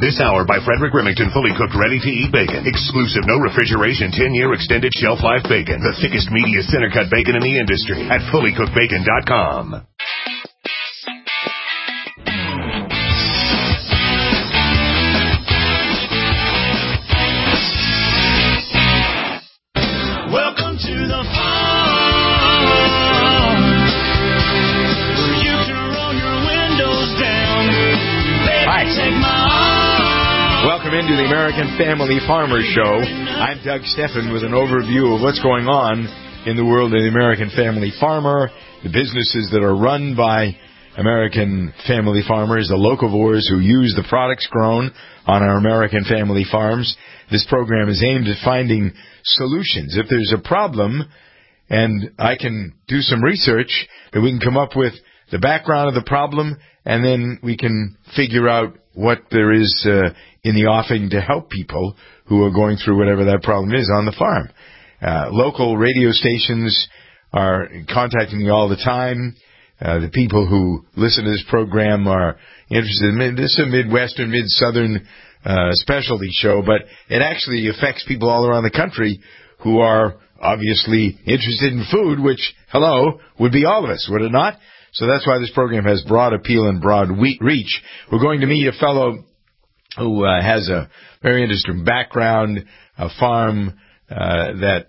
This hour by Frederick Remington, fully cooked, ready-to-eat bacon. Exclusive, no refrigeration, 10-year extended shelf life bacon. The thickest, meatiest, center-cut bacon in the industry at fullycookedbacon.com. Welcome to the farm, where you can roll your windows down. Baby, take my arm. Welcome into the American Family Farmer Show. I'm Doug Steffen with an overview of what's going on in the world of the American family farmer, the businesses that are run by American family farmers, the locavores who use the products grown on our American family farms. This program is aimed at finding solutions. If there's a problem, and I can do some research, that we can come up with the background of the problem, and then we can figure out what there is in the offing to help people who are going through whatever that problem is on the farm. Local radio stations are contacting me all the time. The people who listen to this program are interested. This is a Midwestern, Mid-Southern specialty show, but it actually affects people all around the country who are obviously interested in food, which, hello, would be all of us, would it not? So that's why this program has broad appeal and broad reach. We're going to meet a fellow who has a very interesting background, a farm that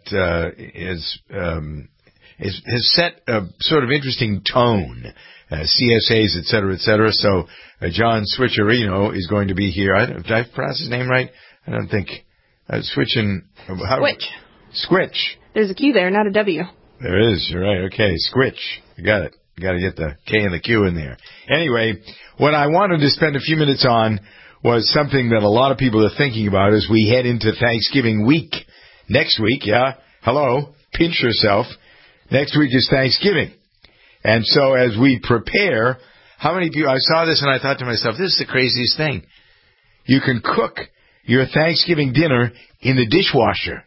has set a sort of interesting tone, CSAs, et cetera, et cetera. So John Switcherino is going to be here. Did I pronounce his name right? I don't think. Squitch. Squitch. There's a Q there, not a W. There is. You're right. Okay, Squitch. You got it. You got to get the K and the Q in there. Anyway, what I wanted to spend a few minutes on was something that a lot of people are thinking about as we head into Thanksgiving week. Next week, hello, pinch yourself. Next week is Thanksgiving. And so as we prepare, how many people, I saw this and I thought to myself, this is the craziest thing. You can cook your Thanksgiving dinner in the dishwasher.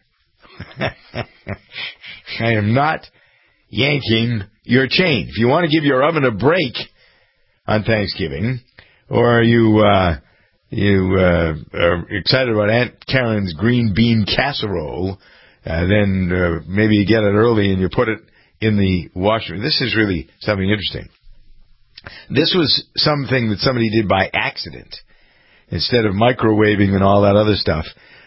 I am not yanking your chain. If you want to give your oven a break on Thanksgiving, or you are excited about Aunt Karen's green bean casserole, then maybe you get it early and you put it in the washer. This is really something interesting. This was something that somebody did by accident instead of microwaving and all that other stuff.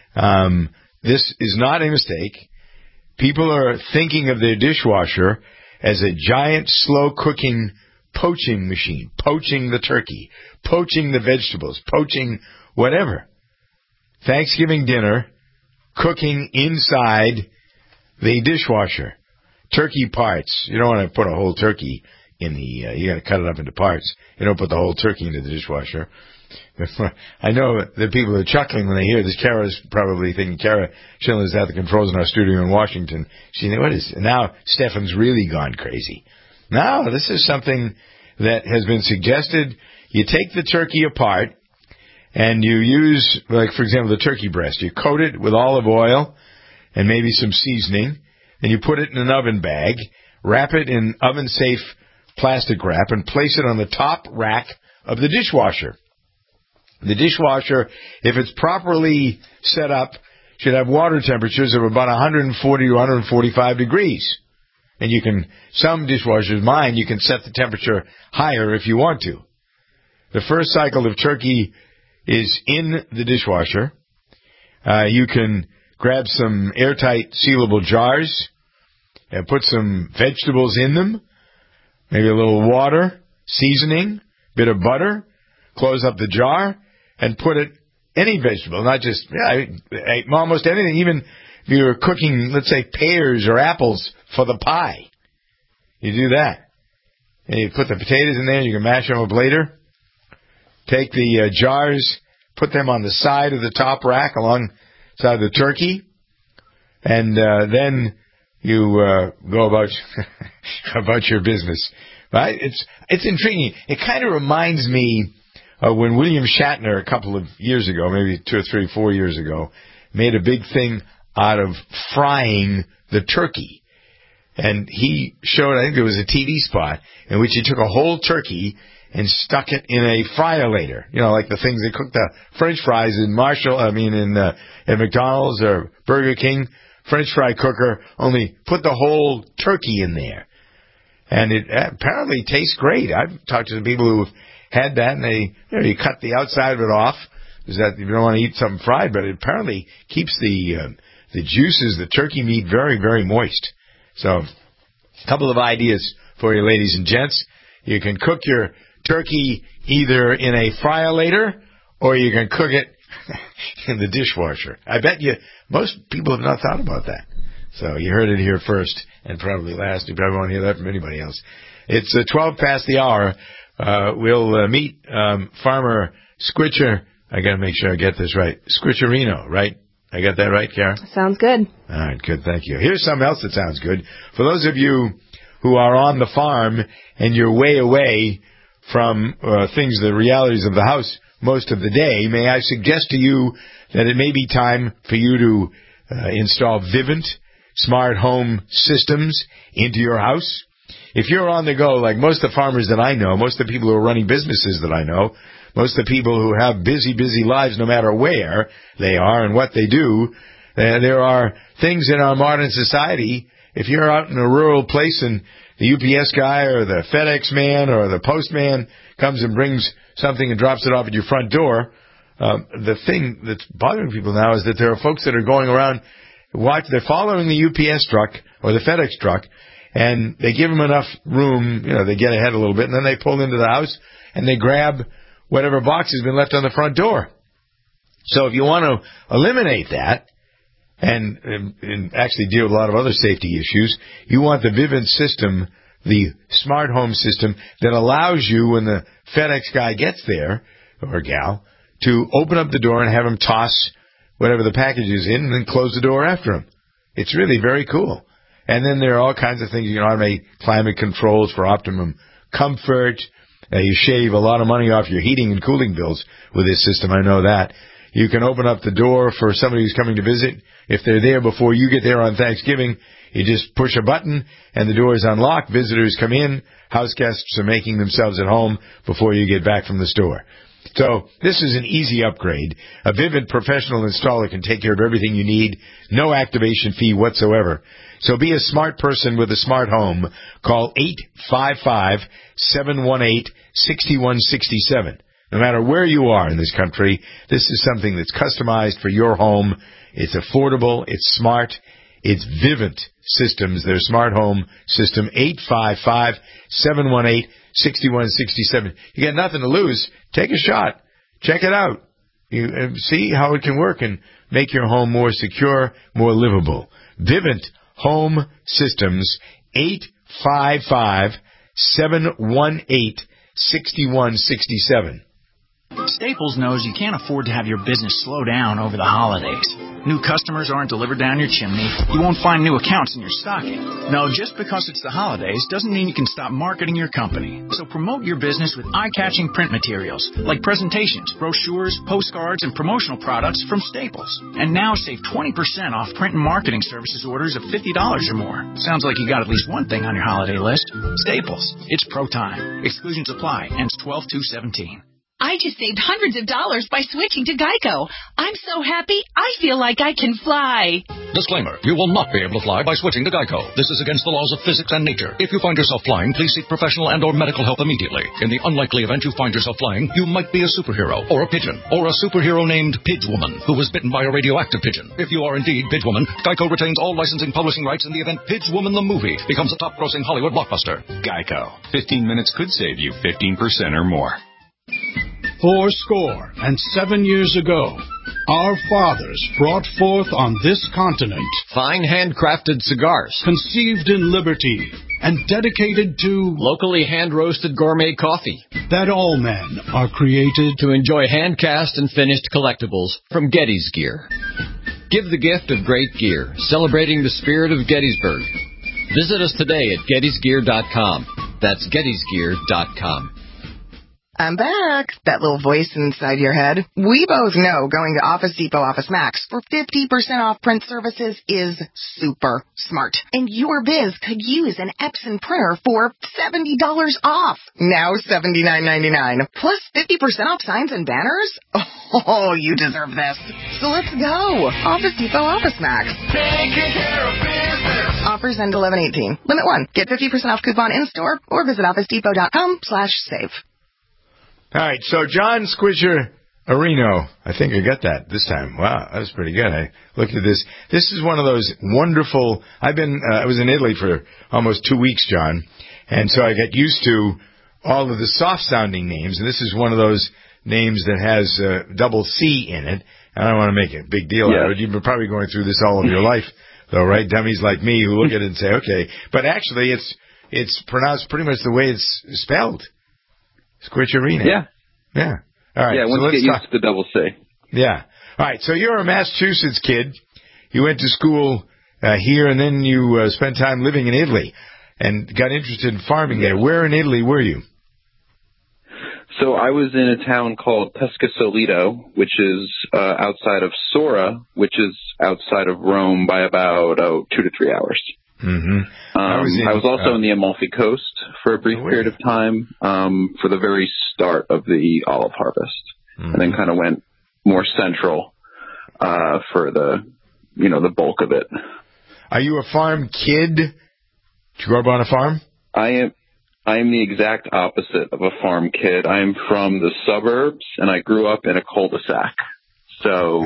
This is not a mistake. People are thinking of their dishwasher as a giant, slow-cooking poaching machine, poaching the turkey, poaching the vegetables, poaching whatever. Thanksgiving dinner, cooking inside the dishwasher. Turkey parts. You don't want to put a whole turkey in the, you got to cut it up into parts. You don't put the whole turkey into the dishwasher. I know that people are chuckling when they hear this. Kara's probably thinking, Kara Schindler's at the controls in our studio in Washington. She's thinking, what is it? Now Stephen's really gone crazy. No, this is something that has been suggested. You take the turkey apart and you use, like, for example, the turkey breast. You coat it with olive oil and maybe some seasoning. Then you put it in an oven bag, wrap it in oven-safe plastic wrap, and place it on the top rack of the dishwasher. The dishwasher, if it's properly set up, should have water temperatures of about 140 to 145 degrees. And you can, some dishwashers, mine, you can set the temperature higher if you want to. The first cycle of turkey is in the dishwasher. You can grab some airtight sealable jars and put some vegetables in them, maybe a little water, seasoning, bit of butter, close up the jar, and put it, any vegetable, not just, almost anything, even if you're cooking, let's say, pears or apples for the pie. You do that. And you put the potatoes in there, you can mash them up later. Take the jars, put them on the side of the top rack alongside the turkey, and then you go about your business. Right? It's intriguing. It kind of reminds me when William Shatner a couple of years ago, maybe 2 or 3, 4 years ago, made a big thing out of frying the turkey. And he showed, I think it was a TV spot, in which he took a whole turkey and stuck it in a fryer-later. You know, like the things they cook the French fries in at McDonald's or Burger King. French fry cooker, only put the whole turkey in there. And it apparently tastes great. I've talked to some people who've had that, and you cut the outside of it off, because that you don't want to eat something fried, but it apparently keeps the juices, the turkey meat, very, very moist. So, a couple of ideas for you, ladies and gents. You can cook your turkey either in a fryer-later, or you can cook it in the dishwasher. I bet you most people have not thought about that. So you heard it here first and probably last. You probably won't hear that from anybody else. It's 12 past the hour. We'll meet Farmer Squitcher. I got to make sure I get this right. Squitcherino, right? I got that right, Kara? Sounds good. All right, good. Thank you. Here's something else that sounds good. For those of you who are on the farm and you're way away from the realities of the house most of the day, may I suggest to you that it may be time for you to install Vivint smart home systems into your house. If you're on the go, like most of the farmers that I know, most of the people who are running businesses that I know, most of the people who have busy, busy lives no matter where they are and what they do, there are things in our modern society. If you're out in a rural place and the UPS guy or the FedEx man or the postman comes and brings something and drops it off at your front door, the thing that's bothering people now is that there are folks that are going around, they're following the UPS truck or the FedEx truck, and they give them enough room, they get ahead a little bit, and then they pull into the house and they grab whatever box has been left on the front door. So if you want to eliminate that and actually deal with a lot of other safety issues, you want the Vivint system, the smart home system that allows you, when the FedEx guy gets there, or gal, to open up the door and have him toss whatever the package is in and then close the door after him. It's really very cool. And then there are all kinds of things. You can automate climate controls for optimum comfort. You shave a lot of money off your heating and cooling bills with this system. I know that. You can open up the door for somebody who's coming to visit. If they're there before you get there on Thanksgiving, you just push a button and the door is unlocked. Visitors come in. House guests are making themselves at home before you get back from the store. So this is an easy upgrade. A Vivint professional installer can take care of everything you need. No activation fee whatsoever. So be a smart person with a smart home. Call 855-718-6167. No matter where you are in this country, this is something that's customized for your home. It's affordable. It's smart. It's Vivint Systems, their smart home system, 855-718-6167. You got nothing to lose. Take a shot. Check it out. You see how it can work and make your home more secure, more livable. Vivint Home Systems, 855-718-6167. Staples knows you can't afford to have your business slow down over the holidays. New customers aren't delivered down your chimney. You won't find new accounts in your stocking. No, just because it's the holidays doesn't mean you can stop marketing your company. So promote your business with eye-catching print materials like presentations, brochures, postcards, and promotional products from Staples. And now save 20% off print and marketing services orders of $50 or more. Sounds like you got at least one thing on your holiday list. Staples. It's pro time. Exclusions apply. Ends 12/2/17. I just saved hundreds of dollars by switching to Geico. I'm so happy, I feel like I can fly. Disclaimer, you will not be able to fly by switching to Geico. This is against the laws of physics and nature. If you find yourself flying, please seek professional and or medical help immediately. In the unlikely event you find yourself flying, you might be a superhero, or a pigeon, or a superhero named Pidgewoman, who was bitten by a radioactive pigeon. If you are indeed Pidgewoman, Geico retains all licensing publishing rights in the event Pidgewoman the movie becomes a top-grossing Hollywood blockbuster. Geico. 15 minutes could save you 15% or more. 77 years ago, our fathers brought forth on this continent fine handcrafted cigars, conceived in liberty and dedicated to locally hand-roasted gourmet coffee, that all men are created to enjoy hand-cast and finished collectibles from Gettys Gear. Give the gift of great gear, celebrating the spirit of Gettysburg. Visit us today at GettysGear.com. That's GettysGear.com. I'm back. That little voice inside your head. We both know going to Office Depot Office Max for 50% off print services is super smart. And your biz could use an Epson printer for $70 off. Now $79.99. Plus 50% off signs and banners? Oh, you deserve this. So let's go. Office Depot Office Max. Taking care of business. Offers end 11/18. Limit 1. Get 50% off coupon in-store or visit OfficeDepot.com/save. All right, so John Squisher-Areno. I think I got that this time. Wow, that was pretty good. I looked at this. This is one of those wonderful... I was in Italy for almost 2 weeks, John, and so I got used to all of the soft-sounding names, and this is one of those names that has double C in it. I don't want to make a big deal out of it. You've been probably going through this all of your life, though, right? Dummies like me who look at it and say, okay. But actually, it's pronounced pretty much the way it's spelled. Squisherino. Yeah. All right. Yeah, once you get used to the double C. Yeah. All right. So you're a Massachusetts kid. You went to school here, and then you spent time living in Italy and got interested in farming there. Where in Italy were you? So I was in a town called Pescasolito, which is outside of Sora, which is outside of Rome by about 2 to 3 hours. Mm-hmm. I was also in the Amalfi Coast for a brief period of time for the very start of the olive harvest, and then kind of went more central for the bulk of it. Are you a farm kid? Did you grow up on a farm? I am the exact opposite of a farm kid. I am from the suburbs, and I grew up in a cul-de-sac. So,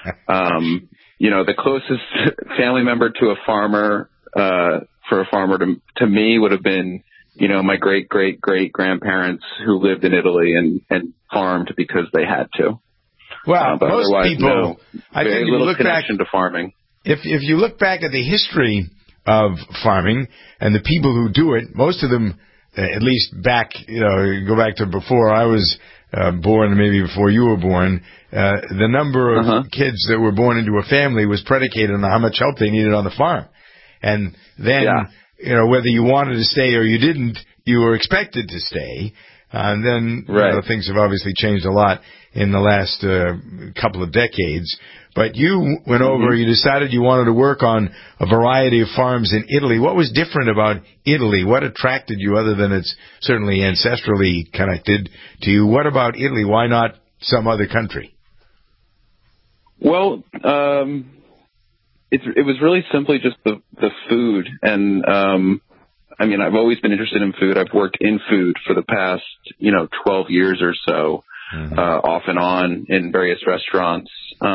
the closest family member to a farmer. For a farmer to me would have been, my great-great-great-grandparents who lived in Italy and farmed because they had to. Well, but most people, I think, very little connection to farming. If you look back at the history of farming and the people who do it, most of them, at least back, go back to before I was born, maybe before you were born, the number of kids that were born into a family was predicated on how much help they needed on the farm. And then, whether you wanted to stay or you didn't, you were expected to stay. And then things have obviously changed a lot in the last couple of decades. But you went over, you decided you wanted to work on a variety of farms in Italy. What was different about Italy? What attracted you other than it's certainly ancestrally connected to you? What about Italy? Why not some other country? Well, it was really simply just the food. And, I've always been interested in food. I've worked in food for the past, 12 years or so, off and on in various restaurants.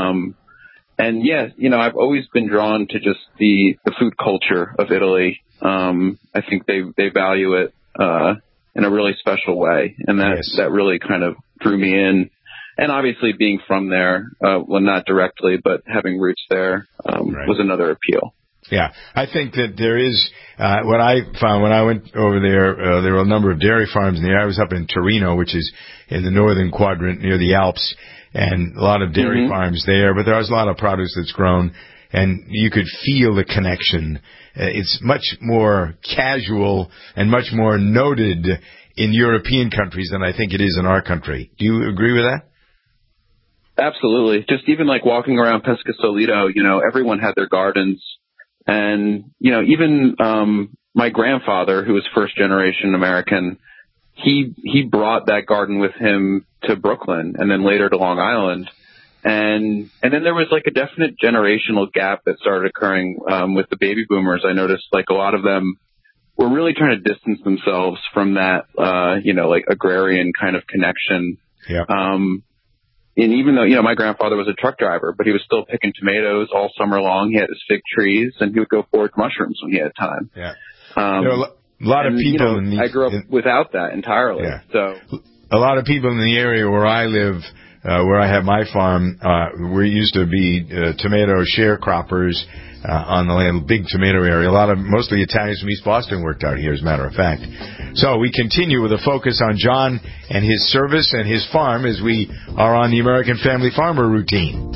I've always been drawn to just the food culture of Italy. I think they value it, in a really special way. And that really kind of drew me in. And obviously being from there, not directly, but having roots there, was another appeal. Yeah, I think that there is, what I found when I went over there, there were a number of dairy farms in there. I was up in Torino, which is in the northern quadrant near the Alps, and a lot of dairy farms there, but there was a lot of produce that's grown, and you could feel the connection. It's much more casual and much more noted in European countries than I think it is in our country. Do you agree with that? Absolutely. Just even like walking around Pescasolito, everyone had their gardens. And, even my grandfather, who was first generation American, he brought that garden with him to Brooklyn and then later to Long Island. And then there was like a definite generational gap that started occurring with the baby boomers. I noticed like a lot of them were really trying to distance themselves from that, like agrarian kind of connection. Yeah. And even though, my grandfather was a truck driver, but he was still picking tomatoes all summer long. He had his fig trees, and he would go forage mushrooms when he had time. Yeah. There are a lot of people in the... I grew up without that entirely. Yeah. So a lot of people in the area where I live, where I have my farm, we used to be tomato sharecroppers on the land, big tomato area. Mostly Italians from East Boston worked out here, as a matter of fact. So we continue with a focus on John and his service and his farm as we are on the American Family Farmer routine.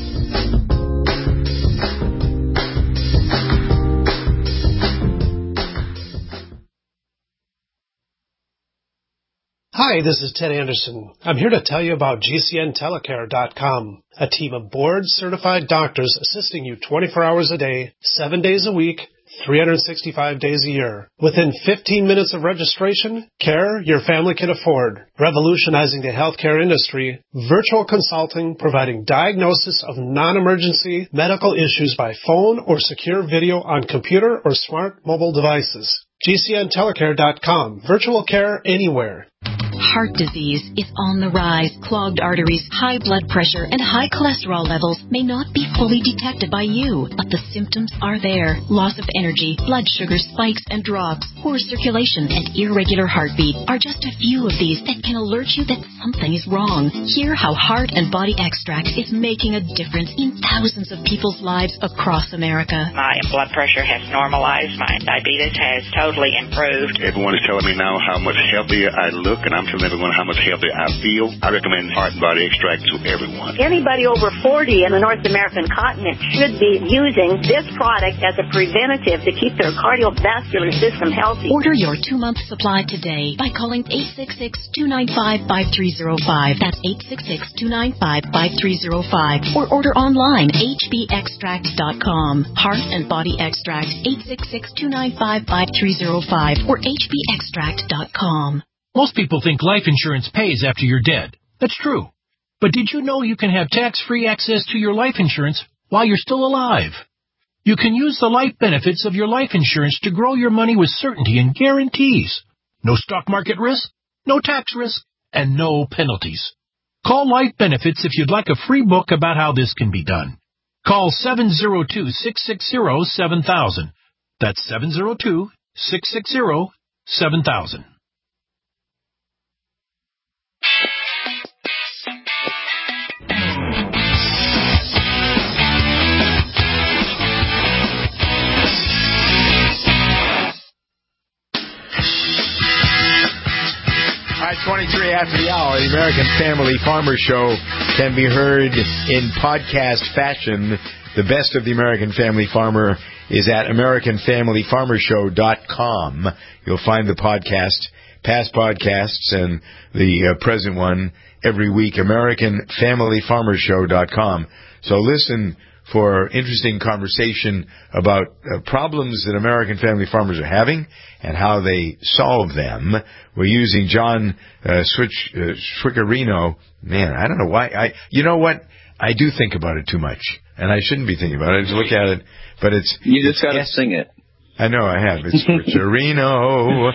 Hi, this is Ted Anderson. I'm here to tell you about GCNtelecare.com, a team of board-certified doctors assisting you 24 hours a day, 7 days a week, 365 days a year. Within 15 minutes of registration, care your family can afford. Revolutionizing the healthcare industry, virtual consulting providing diagnosis of non-emergency medical issues by phone or secure video on computer or smart mobile devices. GCNtelecare.com. Virtual care anywhere. Heart disease is on the rise. Clogged arteries, high blood pressure, and high cholesterol levels may not be fully detected by you, but the symptoms are there. Loss of energy, blood sugar spikes and drops, poor circulation, and irregular heartbeat are just a few of these that can alert you that something is wrong. Hear how Heart and Body Extract is making a difference in thousands of people's lives across America. My blood pressure has normalized. My diabetes has totally improved. Everyone is telling me now how much healthier I look, and I'm telling everyone how much healthier I feel. I recommend Heart and Body Extract to everyone. Anybody over 40 in the North American continent should be using this product as a preventative to keep their cardiovascular system healthy. Order your 2-month supply today by calling 866-295-5305. That's 866-295-5305. Or order online, hbextract.com. Heart and Body Extract, 866-295-5305 or hbextract.com. Most people think life insurance pays after you're dead. That's true. But did you know you can have tax-free access to your life insurance while you're still alive? You can use the life benefits of your life insurance to grow your money with certainty and guarantees. No stock market risk, no tax risk, and no penalties. Call Life Benefits if you'd like a free book about how this can be done. Call 702-660-7000. That's 702-660-7000. All right, 23 after the hour, the American Family Farmer Show can be heard in podcast fashion. The best of the American Family Farmer is at AmericanFamilyFarmerShow.com. You'll find the podcast, past podcasts, and the present one every week, AmericanFamilyFarmerShow.com. So listen for interesting conversation about problems that American family farmers are having and how they solve them. We're using John Swiccarino. Man, I don't know why. You know what? I do think about it too much, and I shouldn't be thinking about it. I just look at it, but it's... You just got to sing it. I know, I have. It's Swiccarino.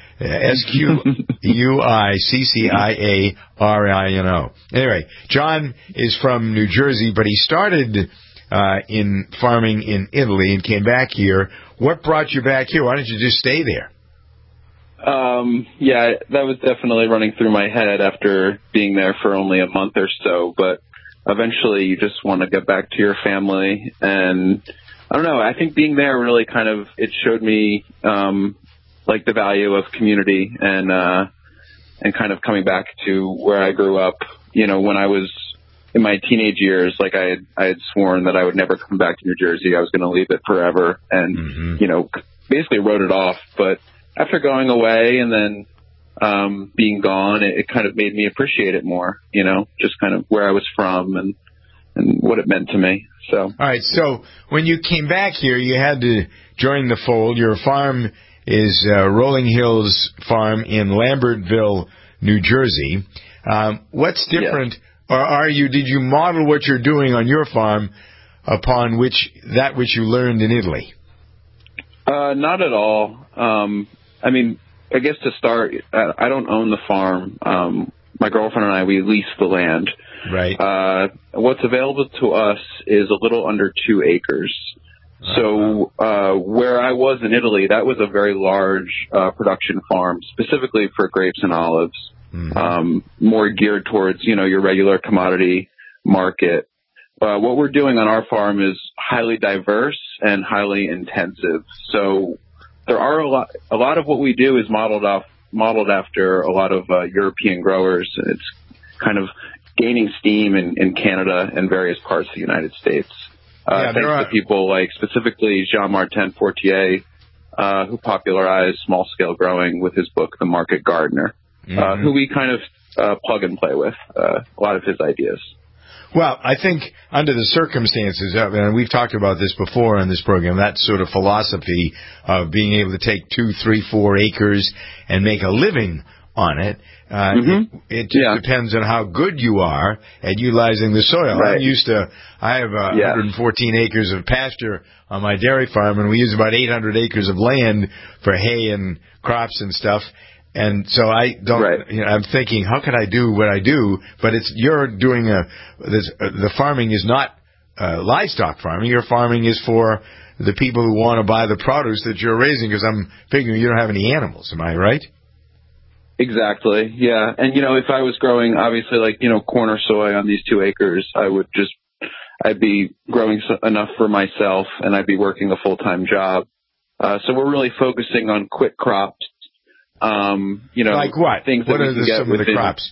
SQUICCIARINO. Anyway, John is from New Jersey, but he started in farming in Italy and came back here. What brought you back here? Why didn't you just stay there? Yeah, that was definitely running through my head after being there for only a month or so, but eventually you just want to get back to your family. And I don't know, I think being there really it showed me like the value of community and kind of coming back to where I grew up. You know, when I was in my teenage years, like I had sworn that I would never come back to New Jersey. I was going to leave it forever and, you know, basically wrote it off. But after going away and then being gone, it kind of made me appreciate it more, you know, just kind of where I was from and what it meant to me. So. All right. So when you came back here, you had to join the fold. Your farm is Rolling Hills Farm in Lambertville, New Jersey. What's different? Yeah. Or did you model what you're doing on your farm upon which you learned in Italy? Not at all. I mean, I guess to start, I don't own the farm. My girlfriend and I, we lease the land. Right. What's available to us is a little under 2 acres. So where I was in Italy, that was a very large production farm, specifically for grapes and olives. More geared towards, you know, your regular commodity market. What we're doing on our farm is highly diverse and highly intensive. So there are a lot of what we do is modeled after a lot of European growers. It's kind of gaining steam in Canada and various parts of the United States. Thanks to people like specifically Jean-Martin Fortier, who popularized small-scale growing with his book, The Market Gardener. who we kind of plug and play with a lot of his ideas. Well, I think under the circumstances, and we've talked about this before on this program, that sort of philosophy of being able to take 2, 3, 4 acres and make a living on it, it just depends on how good you are at utilizing the soil. Right. I have 114 acres of pasture on my dairy farm, and we use about 800 acres of land for hay and crops and stuff. And so I don't. I'm thinking, how can I do what I do? But you're doing the farming is not livestock farming. Your farming is for the people who want to buy the produce that you're raising. Because I'm figuring you don't have any animals. Am I right? Exactly. Yeah. And if I was growing, obviously, corn or soy on these 2 acres, I'd be growing enough for myself, and I'd be working a full-time job. So we're really focusing on quick crops. Like what? Things what that are we can get some of the crops?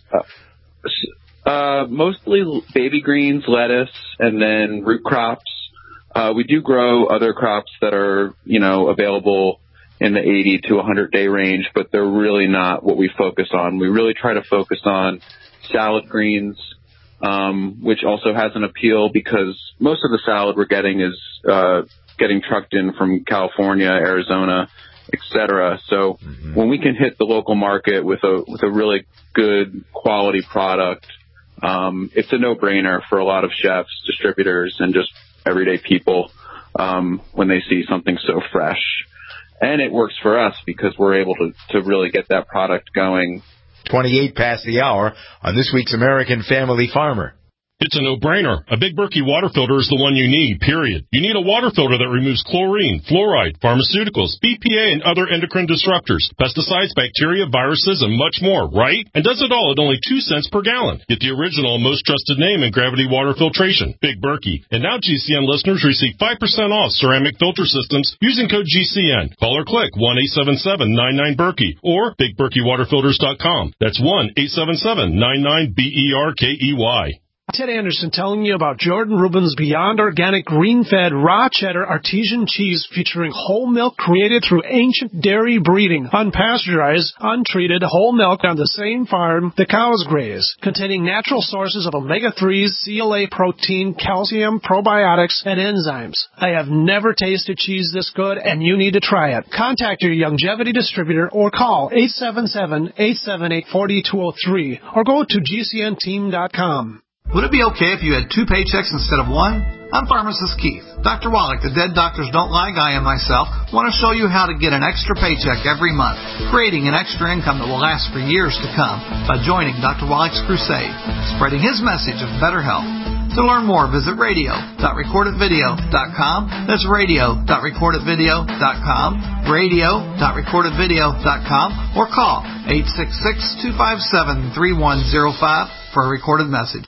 Mostly baby greens, lettuce, and then root crops. We do grow other crops that are, available in the 80 to 100 day range, but they're really not what we focus on. We really try to focus on salad greens, which also has an appeal because most of the salad we're getting is getting trucked in from California, Arizona, etc. So when we can hit the local market with a really good quality product, it's a no-brainer for a lot of chefs, distributors, and just everyday people when they see something so fresh. And it works for us because we're able to really get that product going. 28 past the hour on this week's American Family Farmer. It's a no-brainer. A Big Berkey water filter is the one you need, period. You need a water filter that removes chlorine, fluoride, pharmaceuticals, BPA, and other endocrine disruptors, pesticides, bacteria, viruses, and much more, right? And does it all at only 2 cents per gallon. Get the original and most trusted name in gravity water filtration, Big Berkey. And now GCN listeners receive 5% off ceramic filter systems using code GCN. Call or click 1-877-99-BERKEY or BigBerkeyWaterFilters.com. That's 1-877-99-BERKEY. Ted Anderson telling you about Jordan Rubin's Beyond Organic Green-Fed Raw Cheddar Artesian Cheese featuring whole milk created through ancient dairy breeding, unpasteurized, untreated whole milk on the same farm the cows graze, containing natural sources of omega-3s, CLA protein, calcium, probiotics, and enzymes. I have never tasted cheese this good, and you need to try it. Contact your Longevity distributor or call 877-878-4203 or go to GCNteam.com. Would it be okay if you had 2 paychecks instead of 1? I'm Pharmacist Keith. Dr. Wallach, the Dead Doctors Don't Lie guy, and myself want to show you how to get an extra paycheck every month, creating an extra income that will last for years to come by joining Dr. Wallach's crusade, spreading his message of better health. To learn more, visit radio.recordedvideo.com. That's radio.recordedvideo.com, radio.recordedvideo.com, or call 866-257-3105 for a recorded message.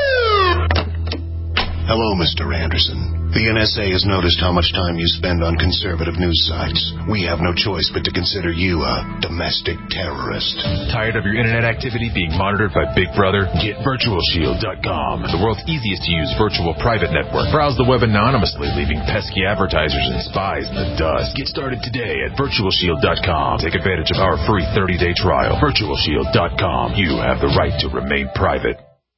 Hello, Mr. Anderson. The NSA has noticed how much time you spend on conservative news sites. We have no choice but to consider you a domestic terrorist. Tired of your internet activity being monitored by Big Brother? Get VirtualShield.com, the world's easiest to use virtual private network. Browse the web anonymously, leaving pesky advertisers and spies in the dust. Get started today at VirtualShield.com. Take advantage of our free 30-day trial. VirtualShield.com. You have the right to remain private.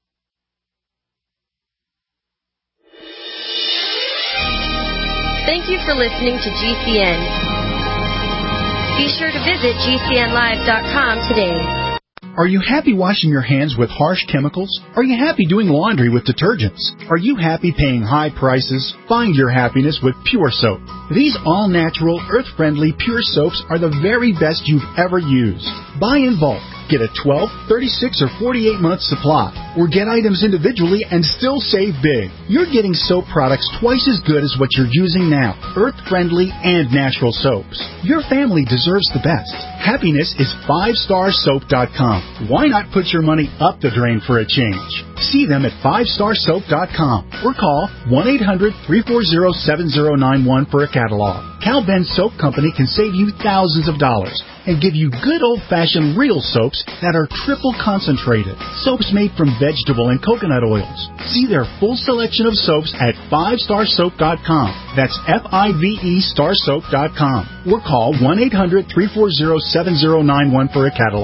Thank you for listening to GCN. Be sure to visit GCNlive.com today. Are you happy washing your hands with harsh chemicals? Are you happy doing laundry with detergents? Are you happy paying high prices? Find your happiness with Pure Soap. These all-natural, earth-friendly Pure Soaps are the very best you've ever used. Buy in bulk. Get a 12, 36, or 48-month supply, or get items individually and still save big. You're getting soap products twice as good as what you're using now, earth-friendly and natural soaps. Your family deserves the best. Happiness is 5starsoap.com. Why not put your money up the drain for a change? See them at 5starsoap.com or call 1-800-340-7091 for a catalog. Cal Ben Soap Company can save you thousands of dollars and give you good old-fashioned real soaps that are triple concentrated. Soaps made from vegetable and coconut oils. See their full selection of soaps at 5starsoap.com. That's F-I-V-E starsoap.com. Or call 1-800-340-7091 for a catalog.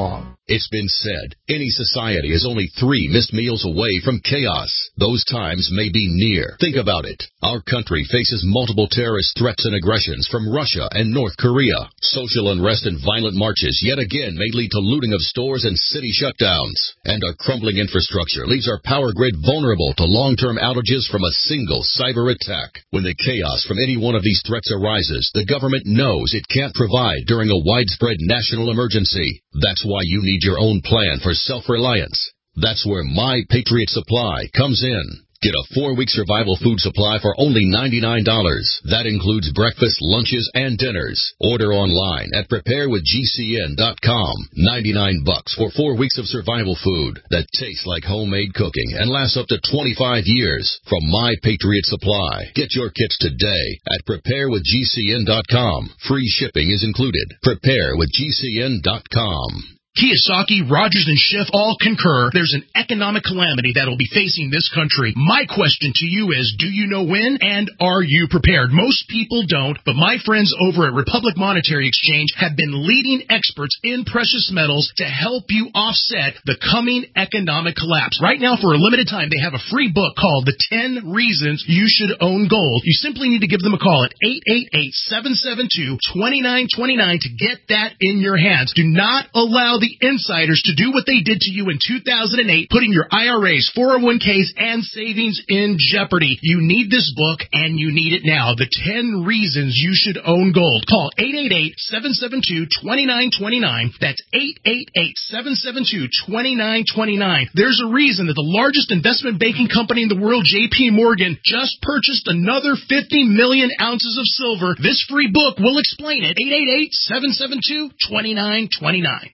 It's been said, any society is only 3 missed meals away from chaos. Those times may be near. Think about it. Our country faces multiple terrorist threats and aggressions from Russia and North Korea. Social unrest and violent marches yet again may lead to looting of stores and city shutdowns. And our crumbling infrastructure leaves our power grid vulnerable to long-term outages from a single cyber attack. When the chaos from any one of these threats arises, the government knows it can't provide during a widespread national emergency. That's why you need your own plan for self-reliance. That's where My Patriot Supply comes in. Get a 4-week survival food supply for only $99. That includes breakfast, lunches, and dinners. Order online at preparewithgcn.com. $99 for 4 weeks of survival food that tastes like homemade cooking and lasts up to 25 years from My Patriot Supply. Get your kits today at preparewithgcn.com. Free shipping is included. Preparewithgcn.com. Kiyosaki, Rogers, and Schiff all concur there's an economic calamity that will be facing this country. My question to you is, do you know when, and are you prepared? Most people don't, but my friends over at Republic Monetary Exchange have been leading experts in precious metals to help you offset the coming economic collapse. Right now, for a limited time, they have a free book called The 10 Reasons You Should Own Gold. You simply need to give them a call at 888-772-2929 to get that in your hands. Do not allow the insiders to do what they did to you in 2008, putting your IRAs, 401ks, and savings in jeopardy. You need this book, and you need it now. The 10 Reasons You Should Own Gold. Call 888-772-2929. That's 888-772-2929. There's a reason that the largest investment banking company in the world, J.P. Morgan, just purchased another 50 million ounces of silver. This free book will explain it. 888-772-2929.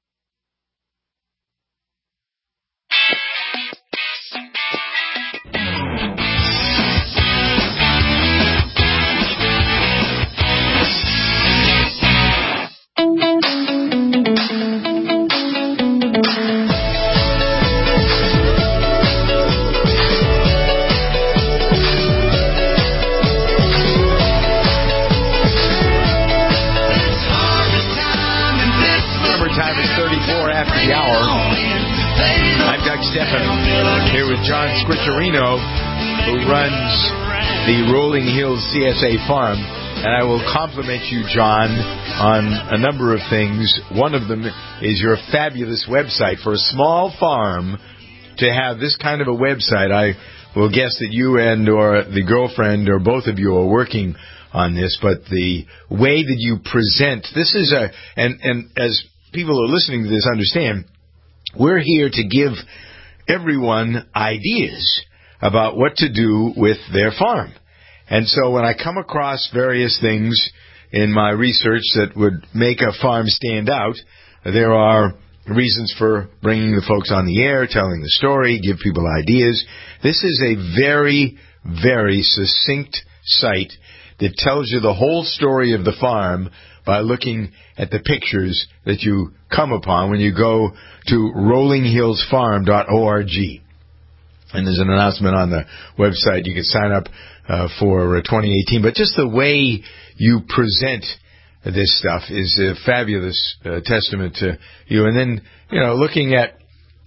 Here with John Squicciarino, who runs the Rolling Hills CSA Farm. And I will compliment you, John, on a number of things. One of them is your fabulous website. For a small farm to have this kind of a website, I will guess that you and or the girlfriend or both of you are working on this. But the way that you present, this is and as people who are listening to this understand, we're here to give everyone ideas about what to do with their farm. And so when I come across various things in my research that would make a farm stand out, there are reasons for bringing the folks on the air, telling the story, give people ideas. This is a very, very succinct site that tells you the whole story of the farm by looking at the pictures that you come upon when you go to rollinghillsfarm.org. And there's an announcement on the website. You can sign up for 2018. But just the way you present this stuff is a fabulous testament to you. And then, looking at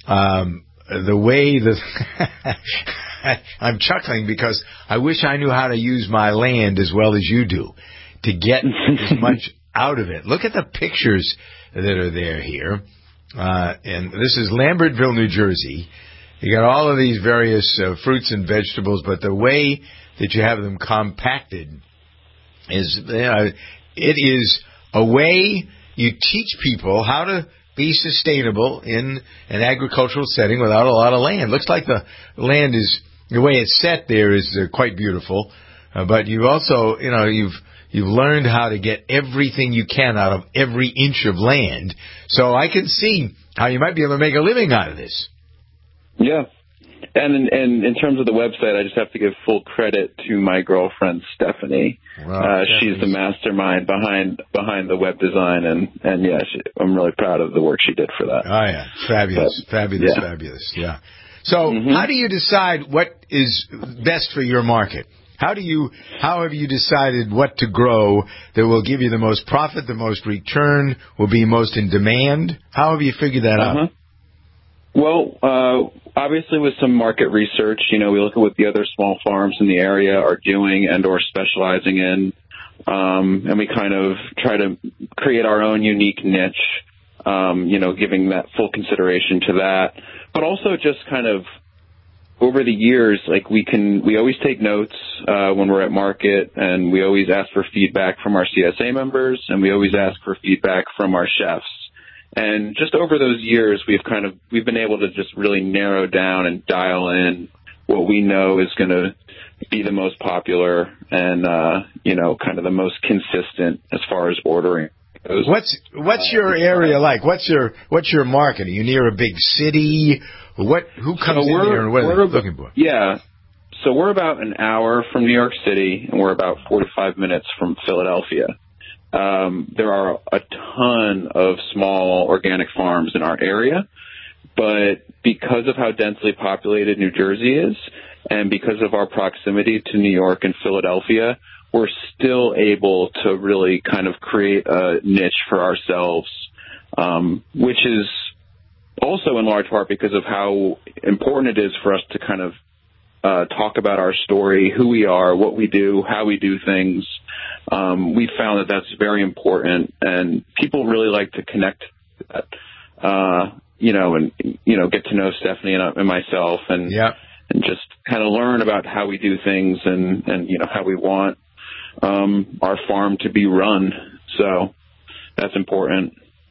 the way that I'm chuckling because I wish I knew how to use my land as well as you do to get as much out of it. Look at the pictures that are there here. And this is Lambertville, New Jersey. You got all of these various fruits and vegetables, but the way that you have them compacted is, it is a way you teach people how to be sustainable in an agricultural setting without a lot of land. Looks like the land is, the way it's set there is quite beautiful, but you've also, you've learned how to get everything you can out of every inch of land. So I can see how you might be able to make a living out of this. Yeah. And in terms of the website, I just have to give full credit to my girlfriend, Stephanie. Wow, she's the mastermind behind the web design. And yeah, I'm really proud of the work she did for that. Oh, yeah. Fabulous. Fabulous. Yeah. So how do you decide what is best for your market? How have you decided what to grow that will give you the most profit, the most return, will be most in demand? How have you figured that out? Well, obviously with some market research, we look at what the other small farms in the area are doing and or specializing in, and we kind of try to create our own unique niche, giving that full consideration to that. But also just kind of over the years, like we always take notes when we're at market, and we always ask for feedback from our CSA members, and we always ask for feedback from our chefs. And just over those years, we've been able to just really narrow down and dial in what we know is going to be the most popular and kind of the most consistent as far as ordering goes. What's your area like? What's your market? Are you near a big city? Who comes in here and what are they looking for? Yeah. So we're about an hour from New York City, and we're about 45 minutes from Philadelphia. There are a ton of small organic farms in our area, but because of how densely populated New Jersey is, and because of our proximity to New York and Philadelphia, we're still able to really kind of create a niche for ourselves, which is also in large part because of how important it is for us to kind of talk about our story, who we are, what we do, how we do things. We found that that's very important, and people really like to connect that, and get to know Stephanie and myself, and just kind of learn about how we do things and how we want our farm to be run. So that's important.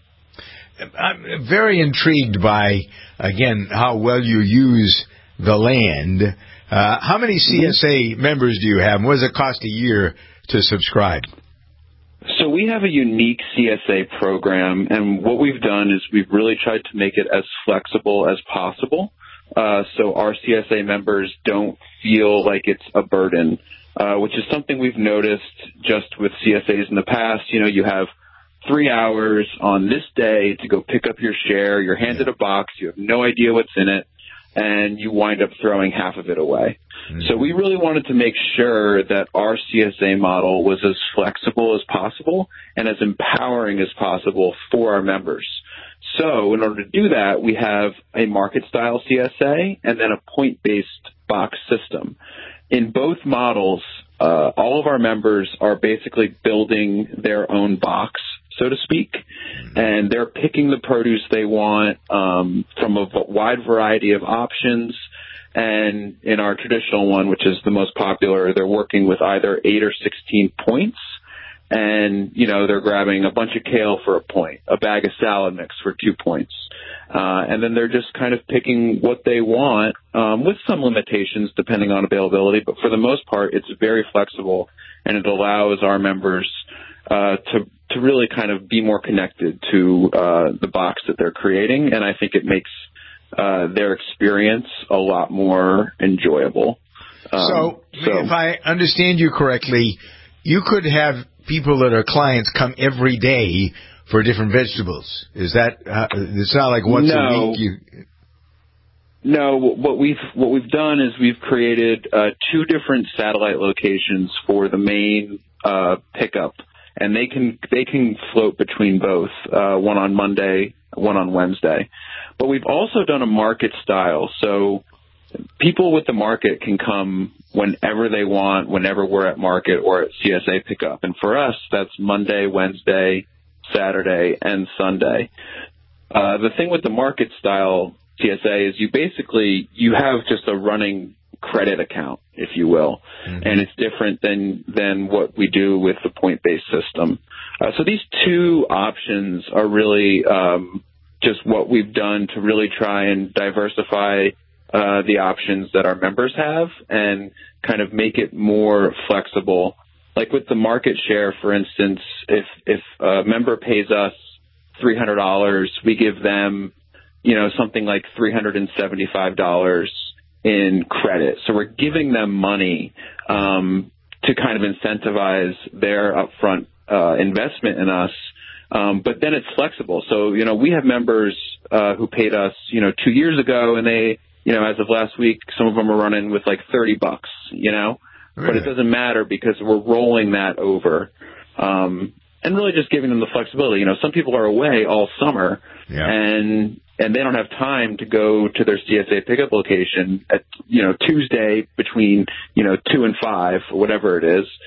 I'm very intrigued by, again, how well you use the land. How many CSA members do you have? What does it cost a year to subscribe? So we have a unique CSA program, and what we've done is we've really tried to make it as flexible as possible, so our CSA members don't feel like it's a burden, which is something we've noticed just with CSAs in the past. You have 3 hours on this day to go pick up your share. You're handed a box. You have no idea what's in it, and you wind up throwing half of it away. So we really wanted to make sure that our CSA model was as flexible as possible and as empowering as possible for our members. So in order to do that, we have a market-style CSA and then a point-based box system. In both models, all of our members are basically building their own box, so to speak, and they're picking the produce they want from a wide variety of options. And in our traditional one, which is the most popular, they're working with either 8 or 16 points, and they're grabbing a bunch of kale for a point, a bag of salad mix for 2 points, and then they're just kind of picking what they want, with some limitations depending on availability. But for the most part, it's very flexible, and it allows our members to really kind of be more connected to the box that they're creating, and I think it makes their experience a lot more enjoyable. So if I understand you correctly, you could have people that are clients come every day for different vegetables. Is that it's not like once a week? No, what we've done is we've created 2 different satellite locations for the main pickup, and they can float between both, one on Monday, one on Wednesday. But we've also done a market style, so people with the market can come whenever they want, whenever we're at market or at CSA pickup. And for us, that's Monday, Wednesday, Saturday, and Sunday. The thing with the market style CSA is you have just a running credit account, if you will, and it's different than what we do with the point-based system. So these 2 options are really just what we've done to really try and diversify the options that our members have and kind of make it more flexible. Like with the market share, for instance, if a member pays us $300, we give them, something like $375 in credit. So we're giving them money to kind of incentivize their upfront investment in us. But then it's flexible. So, we have members who paid us, 2 years ago, and they, as of last week, some of them are running with like $30, But it doesn't matter because we're rolling that over. And really just giving them the flexibility. Some people are away all summer, and they don't have time to go to their CSA pickup location at, Tuesday between, 2 and 5 or whatever it is.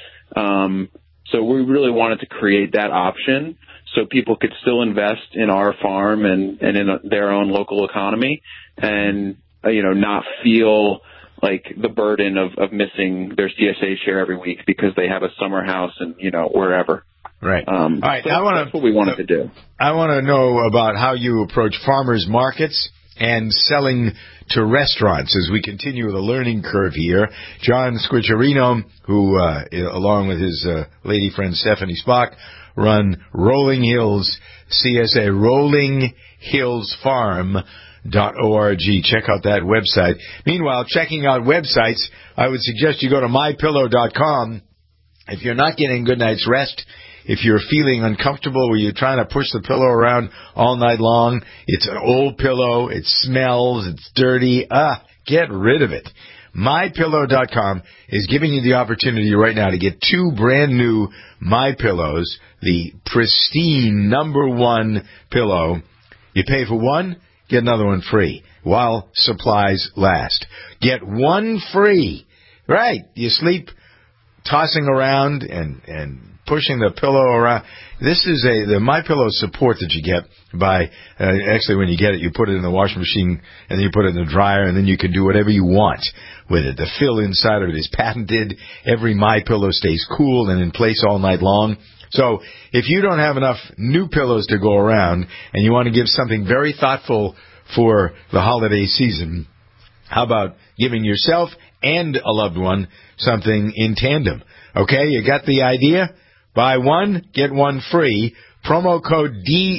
So we really wanted to create that option so people could still invest in our farm and in their own local economy and, not feel like the burden of missing their CSA share every week because they have a summer house and, wherever. Right. All right. So that's what we wanted to do. I want to know about how you approach farmers markets and selling to restaurants as we continue the learning curve here. John Squicciarino, who, along with his lady friend Stephanie Spock, run Rolling Hills CSA, Rolling Hills Farm.org. Check out that website. Meanwhile, checking out websites, I would suggest you go to mypillow.com. If you're not getting a good night's rest, if you're feeling uncomfortable where you're trying to push the pillow around all night long, it's an old pillow, it smells, it's dirty, get rid of it. MyPillow.com is giving you the opportunity right now to get 2 brand new MyPillows, the pristine #1 pillow. You pay for one, get another one free while supplies last. Get one free. Right. You sleep tossing around and pushing the pillow around. This is the MyPillow support that you get by, actually when you get it, you put it in the washing machine and then you put it in the dryer and then you can do whatever you want with it. The fill inside of it is patented. Every MyPillow stays cool and in place all night long. So if you don't have enough new pillows to go around and you want to give something very thoughtful for the holiday season, how about giving yourself and a loved one something in tandem? Okay, you got the idea? Buy one, get one free. Promo code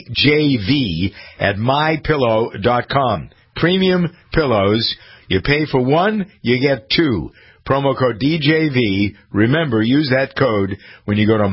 DJV at mypillow.com. Premium pillows. You pay for one, you get 2. Promo code DJV. Remember, use that code when you go to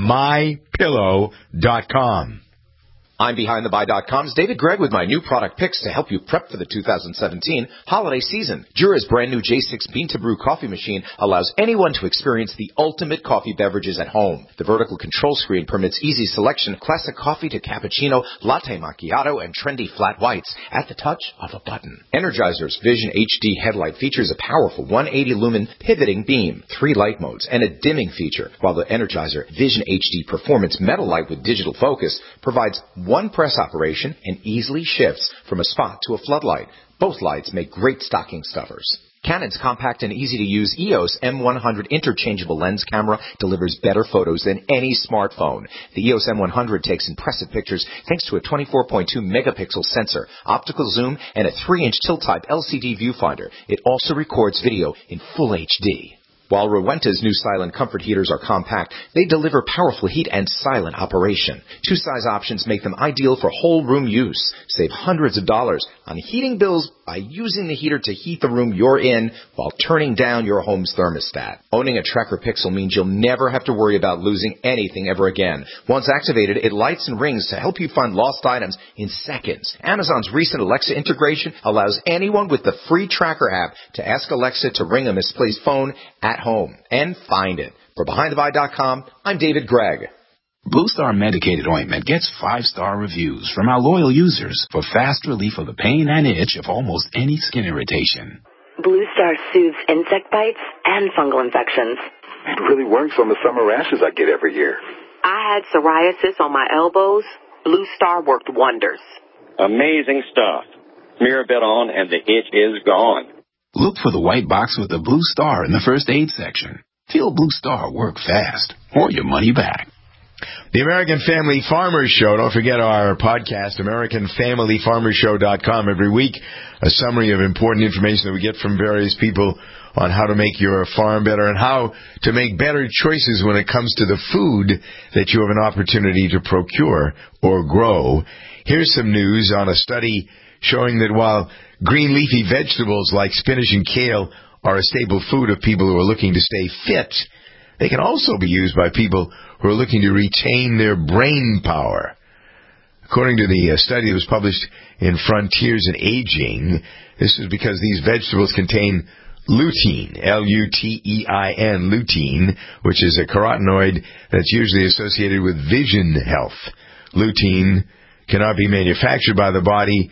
mypillow.com. I'm BehindTheBuy.com's David Gregg with my new product picks to help you prep for the 2017 holiday season. Jura's brand new J6 Bean to Brew coffee machine allows anyone to experience the ultimate coffee beverages at home. The vertical control screen permits easy selection of classic coffee to cappuccino, latte macchiato, and trendy flat whites at the touch of a button. Energizer's Vision HD headlight features a powerful 180-lumen pivoting beam, 3 light modes, and a dimming feature, while the Energizer Vision HD Performance metal light with digital focus provides one press operation and easily shifts from a spot to a floodlight. Both lights make great stocking stuffers. Canon's compact and easy-to-use EOS M100 interchangeable lens camera delivers better photos than any smartphone. The EOS M100 takes impressive pictures thanks to a 24.2 megapixel sensor, optical zoom, and a 3-inch tilt-type LCD viewfinder. It also records video in full HD. While Rowenta's new silent comfort heaters are compact, they deliver powerful heat and silent operation. 2 size options make them ideal for whole room use. Save hundreds of dollars on heating bills by using the heater to heat the room you're in while turning down your home's thermostat. Owning a Tracker Pixel means you'll never have to worry about losing anything ever again. Once activated, it lights and rings to help you find lost items in seconds. Amazon's recent Alexa integration allows anyone with the free Tracker app to ask Alexa to ring a misplaced phone at home and find it. For BehindTheBuy.com, I'm David Gregg. Blue Star Medicated Ointment gets 5-star reviews from our loyal users for fast relief of the pain and itch of almost any skin irritation. Blue Star soothes insect bites and fungal infections. It really works on the summer rashes I get every year. I had psoriasis on my elbows. Blue Star worked wonders. Amazing stuff. Mirabelle on and the itch is gone. Look for the white box with the Blue Star in the first aid section. Feel Blue Star work fast or your money back. The American Family Farmers Show. Don't forget our podcast, AmericanFamilyFarmersShow.com. Every week, a summary of important information that we get from various people on how to make your farm better and how to make better choices when it comes to the food that you have an opportunity to procure or grow. Here's some news on a study showing that while green leafy vegetables like spinach and kale are a staple food of people who are looking to stay fit, they can also be used by people who are looking to retain their brain power. According to the study that was published in Frontiers in Aging, this is because these vegetables contain lutein, Lutein, lutein, which is a carotenoid that's usually associated with vision health. Lutein cannot be manufactured by the body.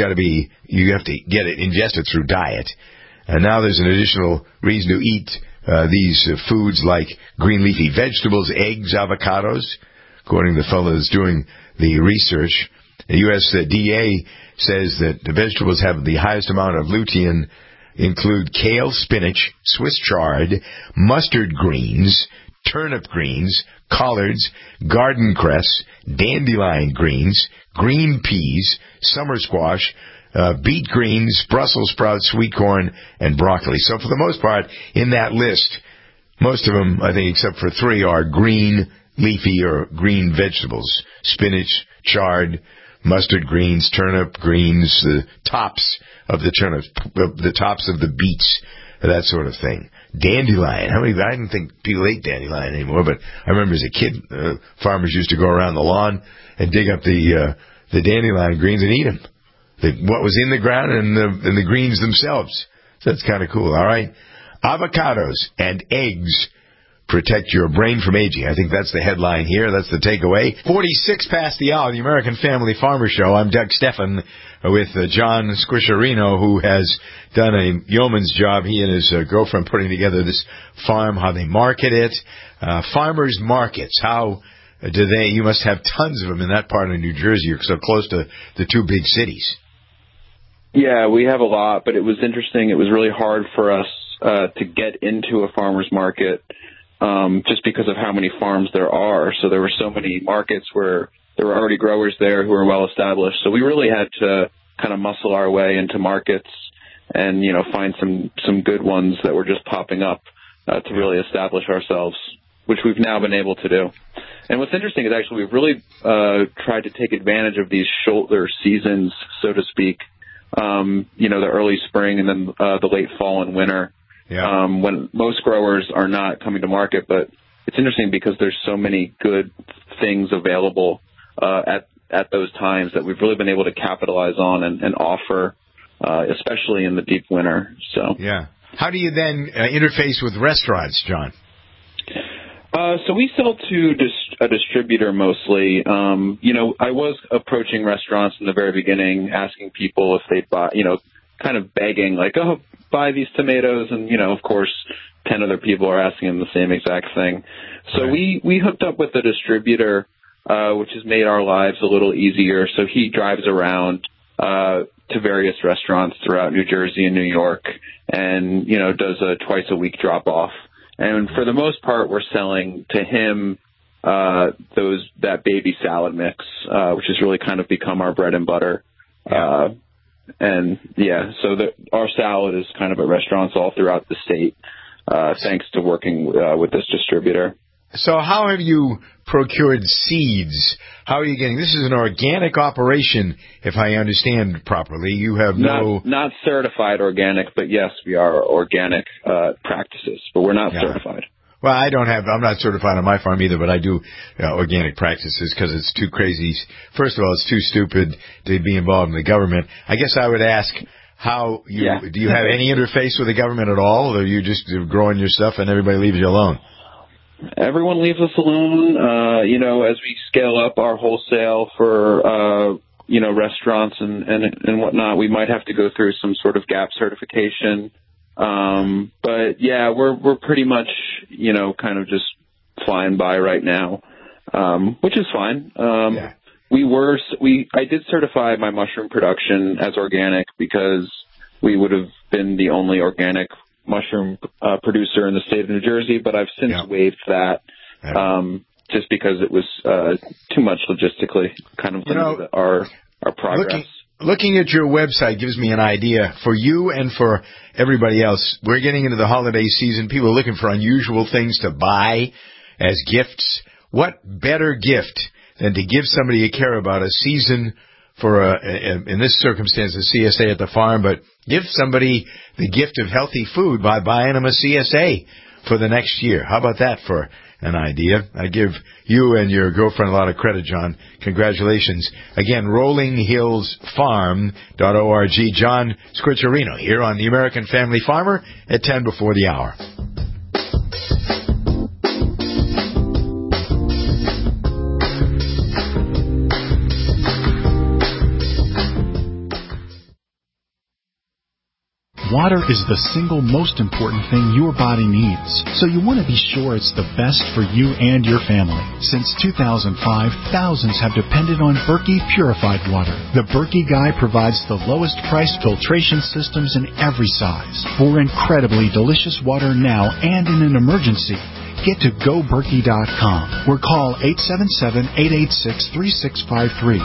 You have to get it ingested through diet. And now there's an additional reason to eat these foods like green leafy vegetables, eggs, avocados, according to the fellow that's doing the research. The USDA says that the vegetables have the highest amount of lutein include kale, spinach, Swiss chard, mustard greens, turnip greens, collards, garden cress, dandelion greens, green peas, summer squash, beet greens, Brussels sprouts, sweet corn, and broccoli. So for the most part, in that list, most of them, I think except for 3, are green, leafy, or green vegetables. Spinach, chard, mustard greens, turnip greens, the tops of the turnips, the tops of the beets, that sort of thing. Dandelion. I didn't think people ate dandelion anymore, but I remember as a kid, farmers used to go around the lawn and dig up the dandelion greens and eat them. What was in the ground and the greens themselves. So that's kind of cool. All right. Avocados and eggs protect your brain from aging. I think that's the headline here. That's the takeaway. 46 past the hour, the American Family Farmer Show. I'm Doug Stephan with John Squisharino, who has done a yeoman's job, he and his girlfriend, putting together this farm, how they market it. Farmers markets, how do they, you must have tons of them in that part of New Jersey. You're so close to the 2 big cities. Yeah, we have a lot, but it was interesting. It was really hard for us to get into a farmer's market just because of how many farms there are. So there were so many markets where there were already growers there who were well established. So we really had to kind of muscle our way into markets and, find some good ones that were just popping up to really establish ourselves, which we've now been able to do. And what's interesting is actually we've really tried to take advantage of these shoulder seasons, so to speak, the early spring and then the late fall and winter. Yeah. When most growers are not coming to market, but it's interesting because there's so many good things available at those times that we've really been able to capitalize on and offer, especially in the deep winter. So yeah, how do you then interface with restaurants, John? So we sell to a distributor mostly. I was approaching restaurants in the very beginning, asking people if they'd buy, kind of begging, like, oh, buy these tomatoes. And, of course, 10 other people are asking them the same exact thing. So right. we hooked up with a distributor, which has made our lives a little easier. So he drives around to various restaurants throughout New Jersey and New York and, does a twice-a-week drop-off. And for the most part, we're selling to him that baby salad mix, which has really kind of become our bread and butter. Yeah. So our salad is kind of at restaurants all throughout the state, thanks to working with this distributor. So how have you procured seeds? How are you getting? This is an organic operation, if I understand properly. You have not certified organic, but yes, we are organic practices, but we're not certified. Well, I'm not certified on my farm either, but I do organic practices because it's too crazy. First of all, it's too stupid to be involved in the government. I guess I would ask do you have any interface with the government at all, or are you just growing your stuff and everybody leaves you alone? Everyone leaves us alone. As we scale up our wholesale for, restaurants and whatnot, we might have to go through some sort of GAP certification. But yeah, we're pretty much, kind of just flying by right now, which is fine. I did certify my mushroom production as organic because we would have been the only organic mushroom producer in the state of New Jersey, but I've since waived that just because it was too much logistically, kind of our progress. Looking at your website gives me an idea for you and for everybody else. We're getting into the holiday season. People are looking for unusual things to buy as gifts. What better gift than to give somebody you care about a season for, in this circumstance, a CSA at the farm, but give somebody the gift of healthy food by buying them a CSA. for the next year. How about that for an idea? I give you and your girlfriend a lot of credit, John. Congratulations. Again, rollinghillsfarm.org. John Squicciarino here on The American Family Farmer at 10 before the hour. Water is the single most important thing your body needs, so you want to be sure it's the best for you and your family. Since 2005, thousands have depended on Berkey purified water. The Berkey Guy provides the lowest priced filtration systems in every size for incredibly delicious water now and in an emergency. Get to GoBerkey.com or call 877-886-3653.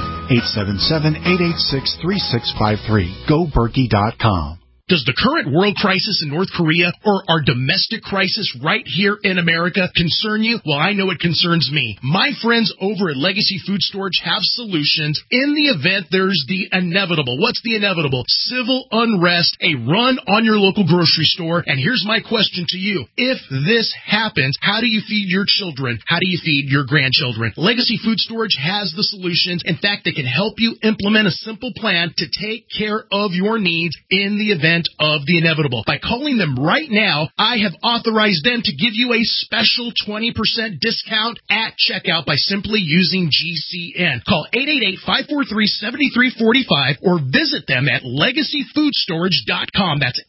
877-886-3653. GoBerkey.com. Does the current world crisis in North Korea or our domestic crisis right here in America concern you? Well, I know it concerns me. My friends over at Legacy Food Storage have solutions in the event there's the inevitable. What's the inevitable? Civil unrest, a run on your local grocery store. And here's my question to you. If this happens, how do you feed your children? How do you feed your grandchildren? Legacy Food Storage has the solutions. In fact, they can help you implement a simple plan to take care of your needs in the event of the inevitable. By calling them right now, I have authorized them to give you a special 20% discount at checkout by simply using GCN. Call 888-543-7345 or visit them at LegacyFoodStorage.com. That's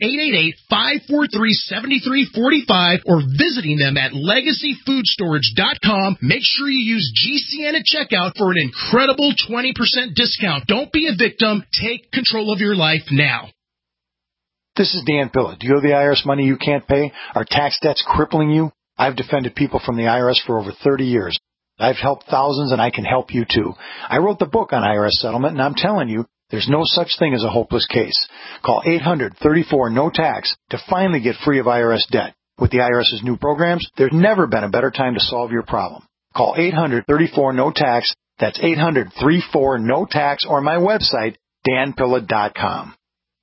888-543-7345 or visiting them at LegacyFoodStorage.com. Make sure you use GCN at checkout for an incredible 20% discount. Don't be a victim. Take control of your life now. This is Dan Pilla. Do you owe the IRS money you can't pay? Are tax debts crippling you? I've defended people from the IRS for over 30 years. I've helped thousands, and I can help you too. I wrote the book on IRS settlement, and I'm telling you, there's no such thing as a hopeless case. Call 800-34-NO-TAX to finally get free of IRS debt. With the IRS's new programs, there's never been a better time to solve your problem. Call 800-34-NO-TAX. That's 800-34-NO-TAX or my website, danpilla.com.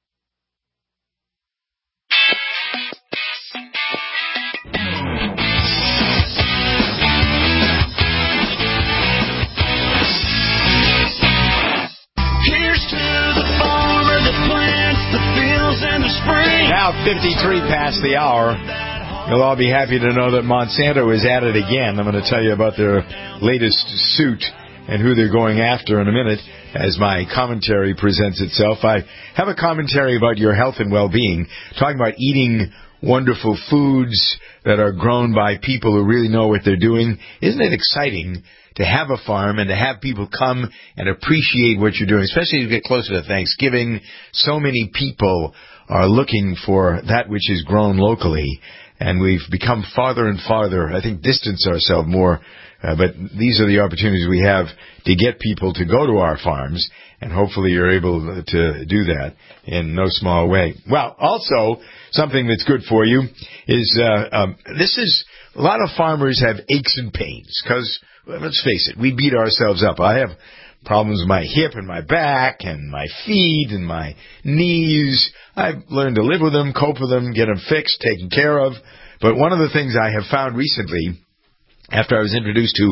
Now 53 past the hour. You'll all be happy to know that Monsanto is at it again. I'm going to tell you about their latest suit and who they're going after in a minute as my commentary presents itself. I have a commentary about your health and well-being, talking about eating wonderful foods that are grown by people who really know what they're doing. Isn't it exciting to have a farm and to have people come and appreciate what you're doing, especially as you get closer to Thanksgiving? So many people are looking for that which is grown locally, and we've become farther and farther, I think, distance ourselves more, but these are the opportunities we have to get people to go to our farms, and hopefully you're able to do that in no small way. Well, also, something that's good for you is, this is, a lot of farmers have aches and pains, because, let's face it, we beat ourselves up. I have problems with my hip and my back and my feet and my knees. I've learned to live with them, cope with them, get them fixed, taken care of. But one of the things I have found recently, after I was introduced to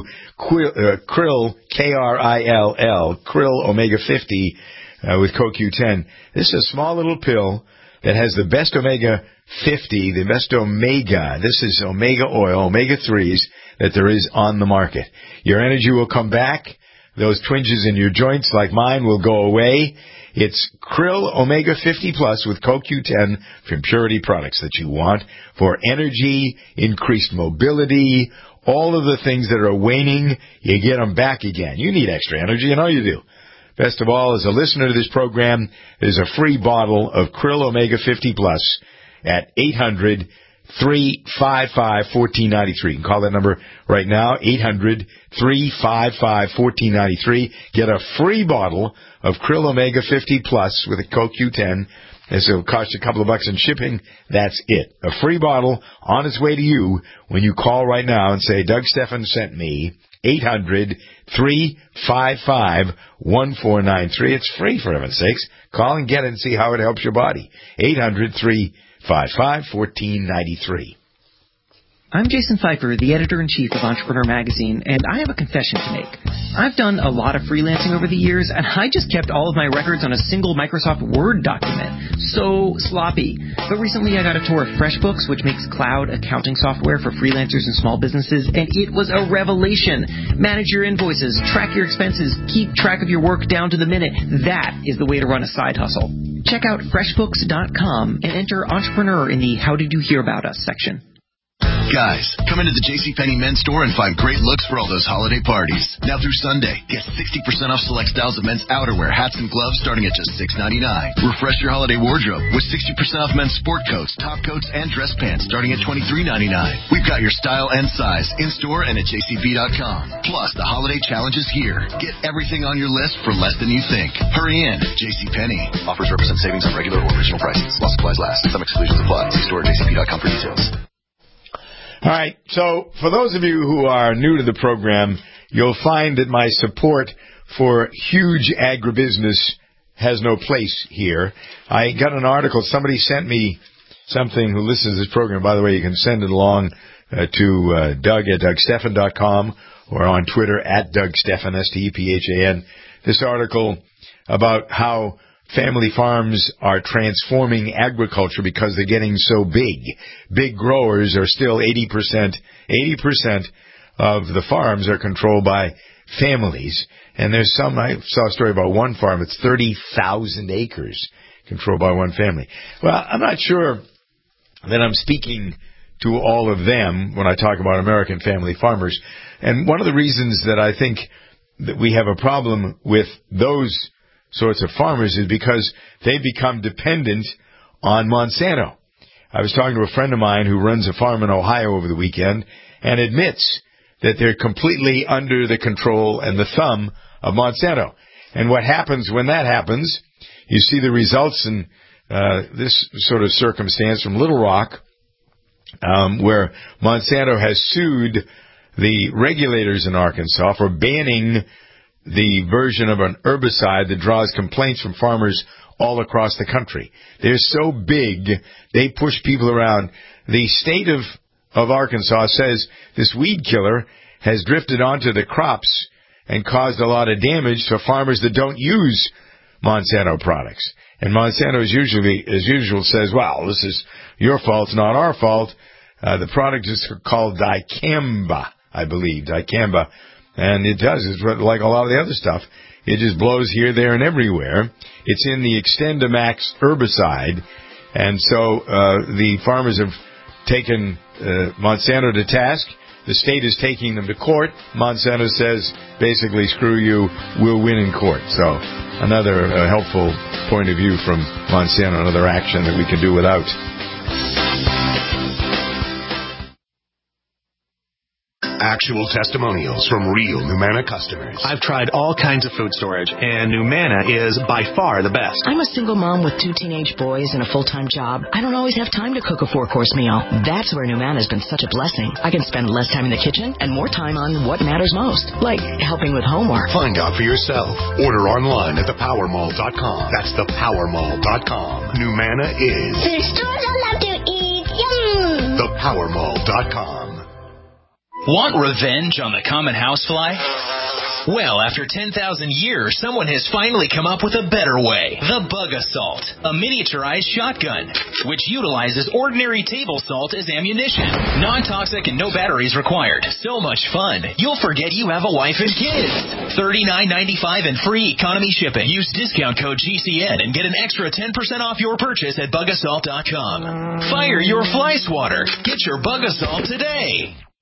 Krill, K-R-I-L-L, Krill Omega 50 with CoQ10, this is a small little pill that has the best Omega 50, the best Omega. This is Omega oil, Omega 3s that there is on the market. Your energy will come back. Those twinges in your joints like mine will go away. It's Krill Omega 50 Plus with CoQ10 from Purity Products that you want for energy, increased mobility, all of the things that are waning, you get them back again. You need extra energy, I know you do. Best of all, as a listener to this program, there's a free bottle of Krill Omega 50 Plus at 800-355-1493. You can call that number right now, 800-355-1493. Get a free bottle of Krill Omega 50 Plus with a CoQ10. This will cost you a couple of bucks in shipping. That's it. A free bottle on its way to you when you call right now and say, Doug Stephan sent me. 800-355-1493. It's free, for heaven's sakes. Call and get it and see how it helps your body. 800-355-1493. I'm Jason Pfeiffer, the editor-in-chief of Entrepreneur Magazine, and I have a confession to make. I've done a lot of freelancing over the years, and I just kept all of my records on a single Microsoft Word document. So sloppy. But recently I got a tour of FreshBooks, which makes cloud accounting software for freelancers and small businesses, and it was a revelation. Manage your invoices, track your expenses, keep track of your work down to the minute. That is the way to run a side hustle. Check out FreshBooks.com and enter Entrepreneur in the How Did You Hear About Us section. Guys, come into the JCPenney men's store and find great looks for all those holiday parties. Now through Sunday, get 60% off select styles of men's outerwear, hats, and gloves starting at just $6.99. Refresh your holiday wardrobe with 60% off men's sport coats, top coats, and dress pants starting at $23.99. We've got your style and size in-store and at jcp.com. Plus, the holiday challenge is here. Get everything on your list for less than you think. Hurry in. JCPenney. Offers represent savings on regular or original prices. While supplies last. Some exclusions apply. See store at jcp.com for details. All right, so for those of you who are new to the program, you'll find that my support for huge agribusiness has no place here. I got an article, somebody sent me something who listens to this program. By the way, you can send it along to Doug at DougStephan.com or on Twitter at DougStephan, S-T-E-P-H-A-N. This article about how family farms are transforming agriculture because they're getting so big. Big growers are still 80% of the farms are controlled by families. And there's some, I saw a story about one farm, it's 30,000 acres controlled by one family. Well, I'm not sure that I'm speaking to all of them when I talk about American family farmers. And one of the reasons that I think that we have a problem with those sorts of farmers is because they become dependent on Monsanto. I was talking to a friend of mine who runs a farm in Ohio over the weekend and admits that they're completely under the control and the thumb of Monsanto. And what happens when that happens, you see the results in this sort of circumstance from Little Rock, where Monsanto has sued the regulators in Arkansas for banning the version of an herbicide that draws complaints from farmers all across the country. They're so big, they push people around. The state of Arkansas says this weed killer has drifted onto the crops and caused a lot of damage to farmers that don't use Monsanto products. And Monsanto as usual says, well, this is your fault, not our fault. The product is called dicamba, I believe, dicamba. And it does. It's like a lot of the other stuff. It just blows here, there, and everywhere. It's in the XtendiMax herbicide. And so the farmers have taken Monsanto to task. The state is taking them to court. Monsanto says, basically, screw you, we'll win in court. So another helpful point of view from Monsanto, another action that we can do without. Actual testimonials from real Numanna customers. I've tried all kinds of food storage, and Numanna is by far the best. I'm a single mom with 2 teenage boys and a full-time job. I don't always have time to cook a 4-course meal. That's where Numanna's been such a blessing. I can spend less time in the kitchen and more time on what matters most, like helping with homework. Find out for yourself. Order online at thepowermall.com. That's thepowermall.com. Numanna is the stores I love to eat. Yum! Thepowermall.com. Want revenge on the common housefly? Well, after 10,000 years, someone has finally come up with a better way. The Bug Assault, a miniaturized shotgun, which utilizes ordinary table salt as ammunition. Non-toxic and no batteries required. So much fun, you'll forget you have a wife and kids. $39.95 and free economy shipping. Use discount code GCN and get an extra 10% off your purchase at bugassault.com. Fire your fly swatter. Get your Bug Assault today.